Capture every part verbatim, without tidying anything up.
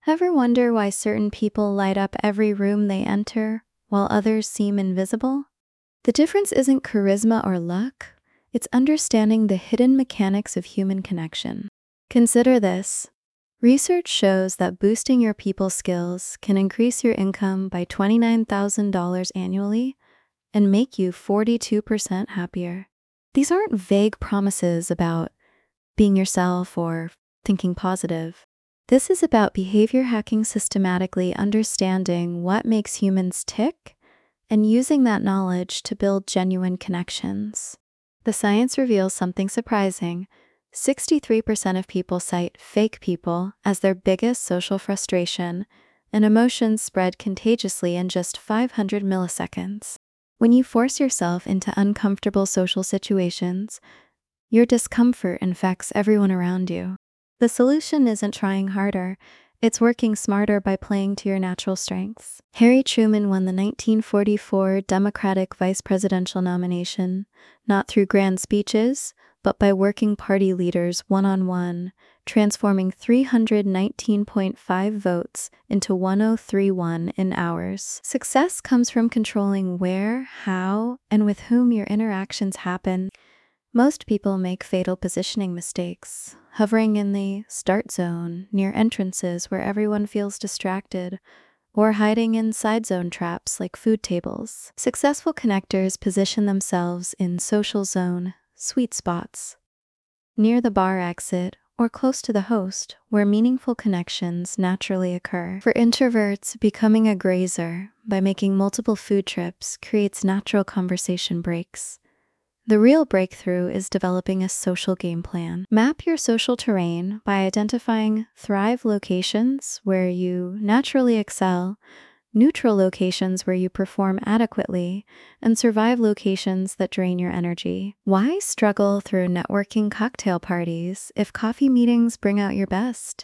Ever wonder why certain people light up every room they enter, while others seem invisible? The difference isn't charisma or luck, it's understanding the hidden mechanics of human connection. Consider this. Research shows that boosting your people skills can increase your income by twenty-nine thousand dollars annually and make you forty-two percent happier. These aren't vague promises about being yourself or thinking positive. This is about behavior hacking, systematically understanding what makes humans tick and using that knowledge to build genuine connections. The science reveals something surprising. sixty-three percent of people cite fake people as their biggest social frustration, and emotions spread contagiously in just five hundred milliseconds. When you force yourself into uncomfortable social situations, your discomfort infects everyone around you. The solution isn't trying harder, it's working smarter by playing to your natural strengths. Harry Truman won the nineteen forty-four Democratic vice presidential nomination, not through grand speeches, but by working party leaders one-on-one, transforming three hundred nineteen point five votes into one thousand thirty-one in hours. Success comes from controlling where, how, and with whom your interactions happen. Most people make fatal positioning mistakes, hovering in the start zone near entrances where everyone feels distracted, or hiding in side zone traps like food tables. Successful connectors position themselves in social zone sweet spots, near the bar exit or close to the host, where meaningful connections naturally occur. For introverts, becoming a grazer by making multiple food trips creates natural conversation breaks. The real breakthrough is developing a social game plan. Map your social terrain by identifying thrive locations where you naturally excel, neutral locations where you perform adequately, and survive locations that drain your energy. Why struggle through networking cocktail parties if coffee meetings bring out your best?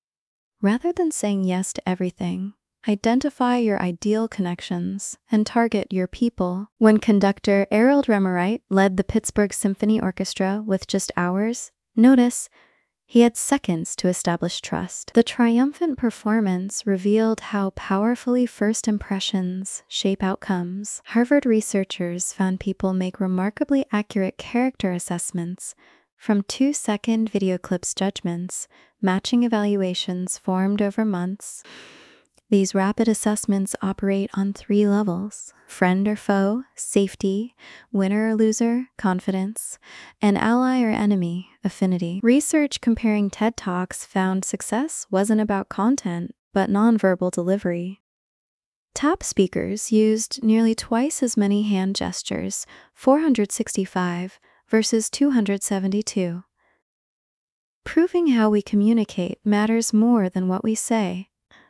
Rather than saying yes to everything, identify your ideal connections and target your people. When conductor Harold Remerite led the Pittsburgh Symphony Orchestra with just hours, notice he had seconds to establish trust. The triumphant performance revealed how powerfully first impressions shape outcomes. Harvard researchers found people make remarkably accurate character assessments from two-second video clips judgments, matching evaluations formed over months. These rapid assessments operate on three levels: friend or foe, safety, winner or loser, confidence, and ally or enemy, affinity. Research comparing TED Talks found success wasn't about content, but nonverbal delivery. Top speakers used nearly twice as many hand gestures, four hundred sixty-five versus two hundred seventy-two. Proving how we communicate matters more than what we say.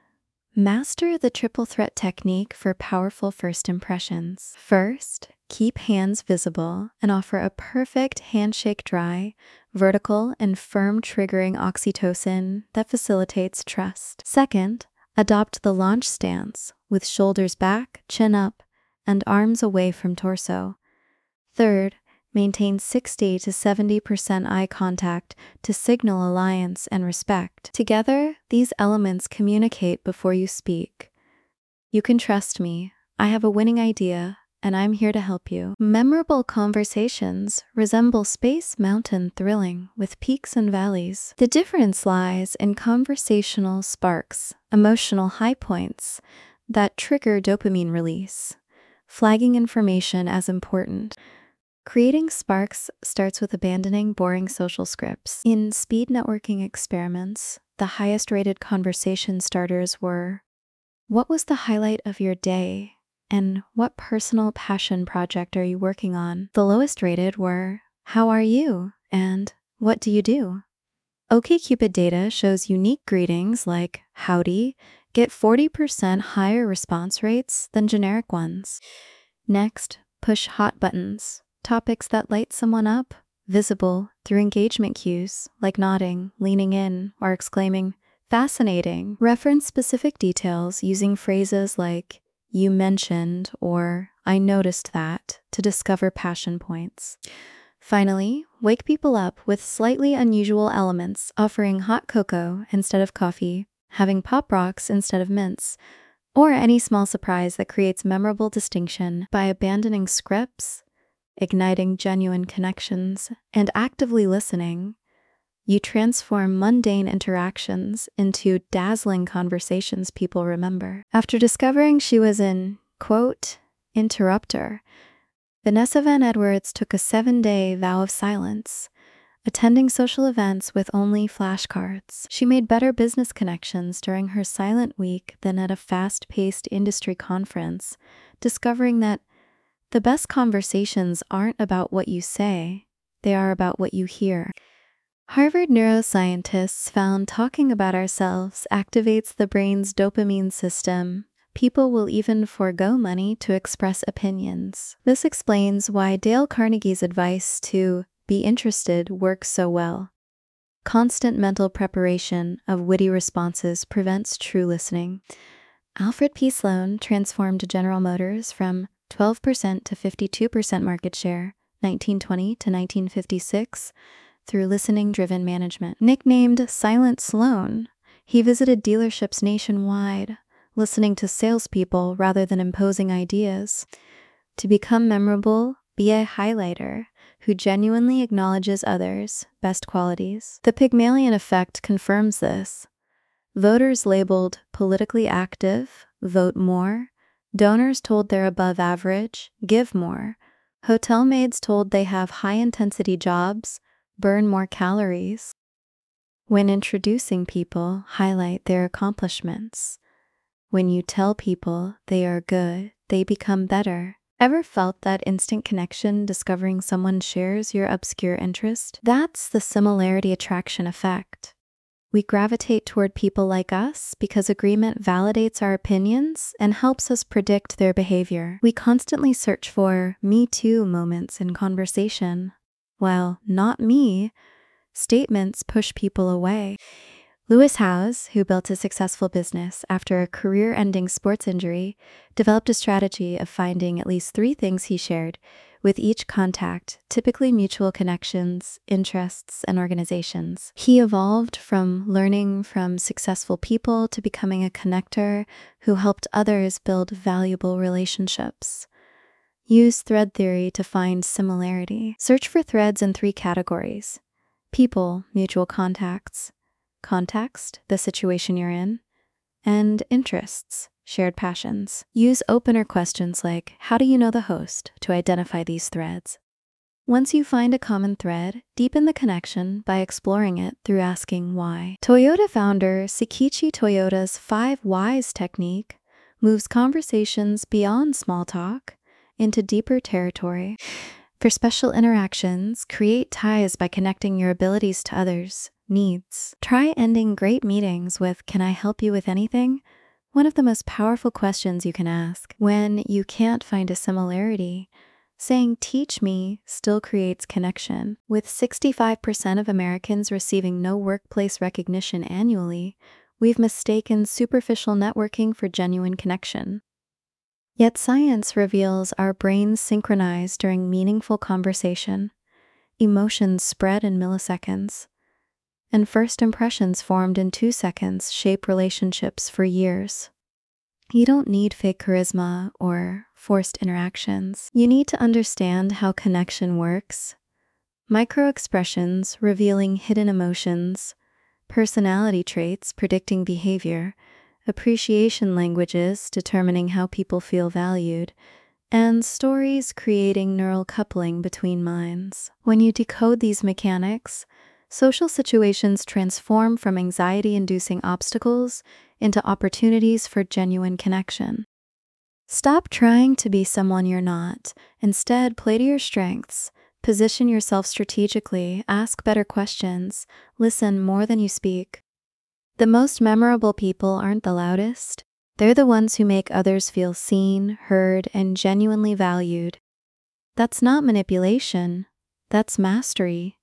Master the triple threat technique for powerful first impressions. First, keep hands visible and offer a perfect handshake dry, vertical, and firm, triggering oxytocin that facilitates trust. Second, adopt the launch stance with shoulders back, chin up, and arms away from torso. Third, maintain sixty to seventy percent eye contact to signal alliance and respect. Together, these elements communicate before you speak. You can trust me. I have a winning idea, and I'm here to help you. Memorable conversations resemble Space Mountain thrilling with peaks and valleys. The difference lies in conversational sparks, emotional high points that trigger dopamine release, flagging information as important. Creating sparks starts with abandoning boring social scripts. In speed networking experiments, the highest rated conversation starters were, "What was the highlight of your day?" and "What personal passion project are you working on?" The lowest rated were, "How are you?" and "What do you do?" OkCupid data shows unique greetings like "Howdy" get forty percent higher response rates than generic ones. Next, push hot buttons. Topics that light someone up, visible through engagement cues like nodding, leaning in, or exclaiming, "Fascinating." Reference specific details using phrases like, "You mentioned," or "I noticed that," to discover passion points. Finally, wake people up with slightly unusual elements, offering hot cocoa instead of coffee, having pop rocks instead of mints, or any small surprise that creates memorable distinction. By abandoning scripts, igniting genuine connections, and actively listening, you transform mundane interactions into dazzling conversations people remember. After discovering she was an, quote, interrupter, Vanessa Van Edwards took a seven-day vow of silence, attending social events with only flashcards. She made better business connections during her silent week than at a fast-paced industry conference, discovering that the best conversations aren't about what you say, they are about what you hear. Harvard neuroscientists found talking about ourselves activates the brain's dopamine system. People will even forego money to express opinions. This explains why Dale Carnegie's advice to be interested works so well. Constant mental preparation of witty responses prevents true listening. Alfred P. Sloan transformed General Motors from twelve percent to fifty-two percent market share, nineteen twenty to nineteen fifty-six, through listening-driven management. Nicknamed Silent Sloan, he visited dealerships nationwide, listening to salespeople rather than imposing ideas. To become memorable, be a highlighter who genuinely acknowledges others' best qualities. The Pygmalion effect confirms this. Voters labeled politically active vote more, donors told they're above average give more, hotel maids told they have high-intensity jobs burn more calories. When introducing people, highlight their accomplishments. When you tell people they are good, they become better. Ever felt that instant connection discovering someone shares your obscure interest? That's the similarity attraction effect. We gravitate toward people like us because agreement validates our opinions and helps us predict their behavior. We constantly search for "me too" moments in conversation, while "not me" statements push people away. Lewis Howes, who built a successful business after a career-ending sports injury, developed a strategy of finding at least three things he shared with each contact, typically mutual connections, interests, and organizations. He evolved from learning from successful people to becoming a connector who helped others build valuable relationships. Use thread theory to find similarity. Search for threads in three categories: people, mutual contacts; context, the situation you're in; and interests, shared passions. Use opener questions like, "How do you know the host?" to identify these threads. Once you find a common thread, deepen the connection by exploring it through asking why. Toyota founder Sakichi Toyoda's five whys technique moves conversations beyond small talk into deeper territory. For special interactions, create ties by connecting your abilities to others' needs. Try ending great meetings with, "Can I help you with anything?" One of the most powerful questions you can ask. When you can't find a similarity, saying "teach me" still creates connection. With sixty-five percent of Americans receiving no workplace recognition annually, we've mistaken superficial networking for genuine connection. Yet science reveals our brains synchronize during meaningful conversation. Emotions spread in milliseconds, and first impressions formed in two seconds shape relationships for years. You don't need fake charisma or forced interactions. You need to understand how connection works. Micro-expressions revealing hidden emotions, personality traits predicting behavior, appreciation languages determining how people feel valued, and stories creating neural coupling between minds. When you decode these mechanics, social situations transform from anxiety-inducing obstacles into opportunities for genuine connection. Stop trying to be someone you're not. Instead, play to your strengths. Position yourself strategically, ask better questions, listen more than you speak. The most memorable people aren't the loudest. They're the ones who make others feel seen, heard, and genuinely valued. That's not manipulation. That's mastery.